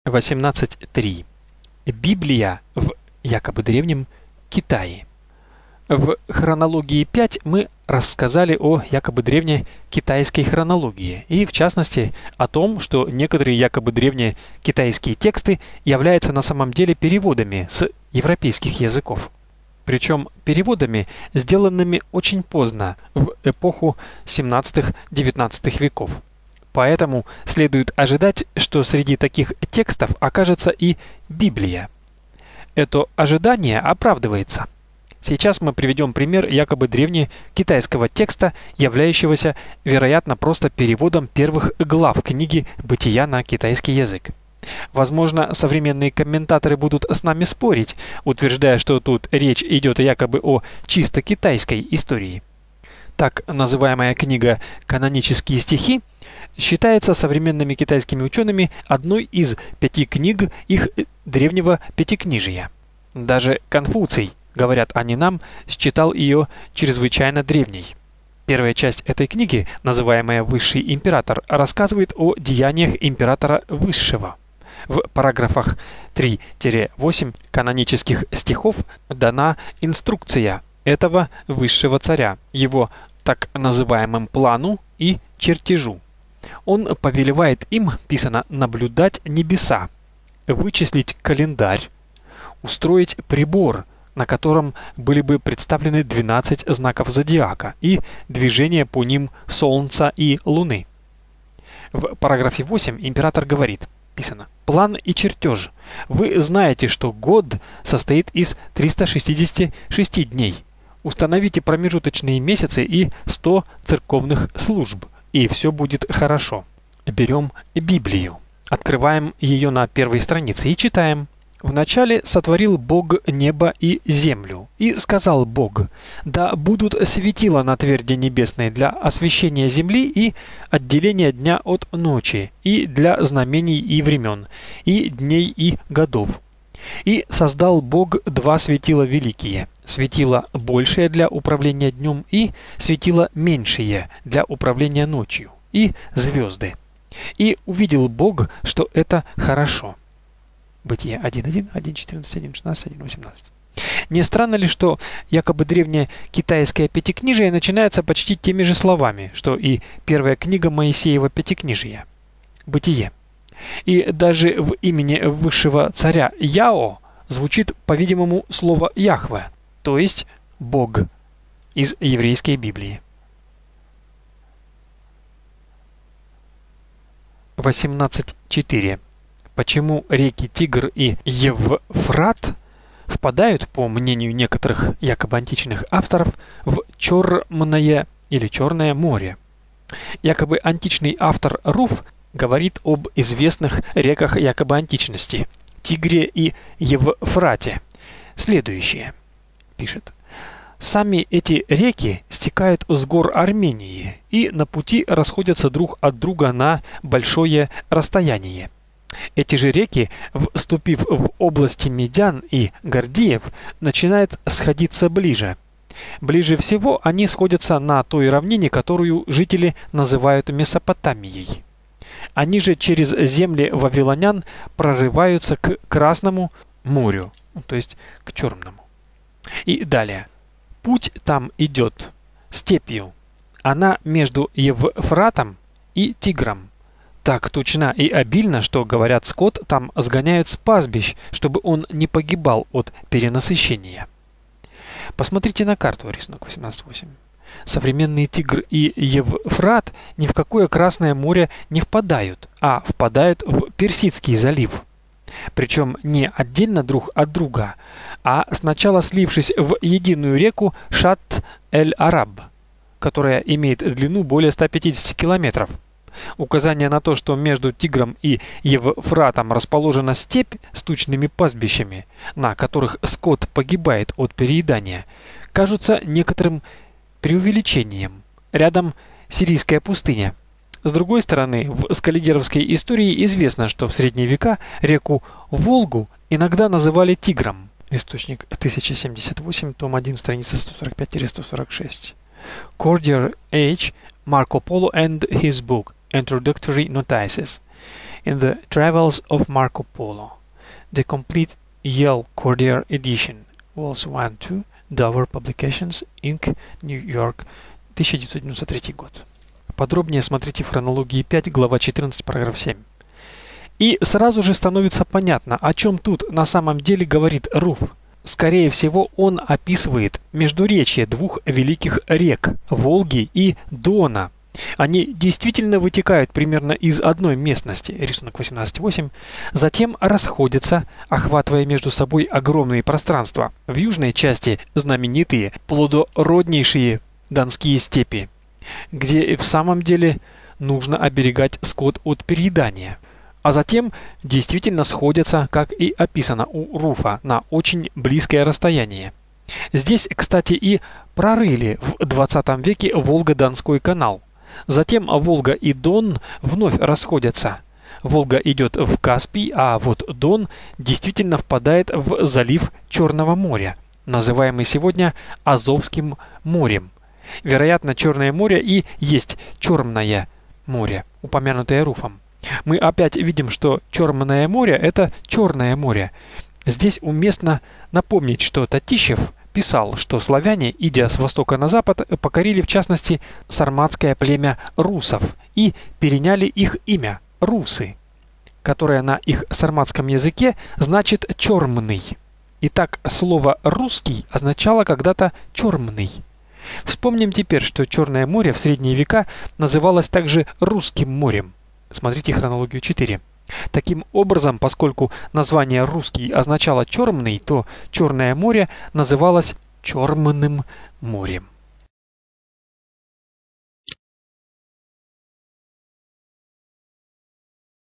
18.3. Библия в якобы древнем Китае. В хронологии 5 мы рассказали о якобы древней китайской хронологии и, в частности, о том, что некоторые якобы древние китайские тексты являются на самом деле переводами с европейских языков. Причем переводами, сделанными очень поздно, в эпоху 17-19 веков. Поэтому следует ожидать, что среди таких текстов окажется и Библия. Это ожидание оправдывается. Сейчас мы приведем пример якобы древнекитайского текста, являющегося, вероятно, просто переводом первых глав книги «Бытия» на китайский язык. Возможно, современные комментаторы будут с нами спорить, утверждая, что тут речь идет якобы о чисто китайской истории. Так называемая книга «Канонические стихи» считается современными китайскими учеными одной из 5 книг их древнего пятикнижия. Даже Конфуций, говорят они нам, считал ее чрезвычайно древней. Первая часть этой книги, называемая «Высший император», рассказывает о деяниях императора Высшего. В параграфах 3-8 канонических стихов дана инструкция этого высшего царя, его так называемым плану и чертежу. Он повелевает им, писано, наблюдать небеса, вычислить календарь, устроить прибор, на котором были бы представлены 12 знаков зодиака и движение по ним Солнца и Луны. В параграфе 8 император говорит, писано, план и чертеж. Вы знаете, что год состоит из 366 дней. Установите промежуточные месяцы и 100 церковных служб, и все будет хорошо. Берем Библию, открываем ее на первой странице и читаем. «Вначале сотворил Бог небо и землю, и сказал Бог, да будут светила на тверди небесной для освещения земли и отделения дня от ночи, и для знамений и времен, и дней и годов. И создал Бог 2 светила великие, светило большее для управления днем и светило меньшее для управления ночью, и звезды. И увидел Бог, что это хорошо». Бытие 1.1, 1.14, 1.16, 1.18. Не странно ли, что якобы древнее китайское пятикнижие начинается почти теми же словами, что и первая книга Моисеева пятикнижия – Бытие. И даже в имени высшего царя Яо звучит, по-видимому, слово Яхве, то есть Бог из еврейской Библии. 18.4. Почему реки Тигр и Евфрат впадают, по мнению некоторых якобы античных авторов, в Черное или Черное море? Якобы античный автор Руф говорит об известных реках якобы античности – Тигре и Евфрате. Следующее, пишет. Сами эти реки стекают с гор Армении и на пути расходятся друг от друга на большое расстояние. Эти же реки, вступив в области Медян и Гордиев, начинают сходиться ближе. Ближе всего они сходятся на той равнине, которую жители называют Месопотамией. Они же через земли вавилонян прорываются к Красному морю, то есть к Черному. И далее. Путь там идет степью. Она между Евфратом и Тигром. Так точно и обильно, что, говорят, скот там сгоняют с пастбищ, чтобы он не погибал от перенасыщения. Посмотрите на карту, рисунок 18.8. Современные Тигр и Евфрат ни в какое Красное море не впадают, а впадают в Персидский залив. Причем не отдельно друг от друга, а сначала слившись в единую реку Шат-эль-Араб, которая имеет длину более 150 километров. Указание на то, что между Тигром и Евфратом расположена степь с тучными пастбищами, на которых скот погибает от переедания, кажутся некоторым преувеличением. Рядом сирийская пустыня. С другой стороны, в скаллигеровской истории известно, что в средние века реку Волгу иногда называли Тигром. Источник 1078, том 1, страница 145-146. Cordier H. Marco Polo and his book Introductory Notices. in the Travels of Marco Polo. The complete Yale Cordier edition. Walls 1-2, Dover Publications, Inc., New York, 1993 год. Подробнее смотрите в хронологии 5, глава 14, параграф 7. И сразу же становится понятно, о чем тут на самом деле говорит Руф. Скорее всего, он описывает междуречье двух великих рек – Волги и Дона. Они действительно вытекают примерно из одной местности, рисунок 18.8, затем расходятся, охватывая между собой огромные пространства. В южной части знаменитые плодороднейшие донские степи, где в самом деле нужно оберегать скот от переедания. А затем действительно сходятся, как и описано у Руфа, на очень близкое расстояние. Здесь, кстати, и прорыли в 20 веке Волго-Донской канал. Затем Волга и Дон вновь расходятся. Волга идет в Каспий, а вот Дон действительно впадает в залив Черного моря, называемый сегодня Азовским морем. Вероятно, Черное море и есть Черное море, упомянутое Руфом. Мы опять видим, что Черное море – это Черное море. Здесь уместно напомнить, что Татищев писал, что славяне, идя с востока на запад, покорили в частности сарматское племя русов и переняли их имя – русы, которое на их сарматском языке значит «чормный». Итак, слово «русский» означало когда-то «чормный». Вспомним теперь, что Черное море в средние века называлось также Русским морем. Смотрите хронологию 4. Таким образом, поскольку название «русский» означало «черный», то Черное море называлось Черным морем.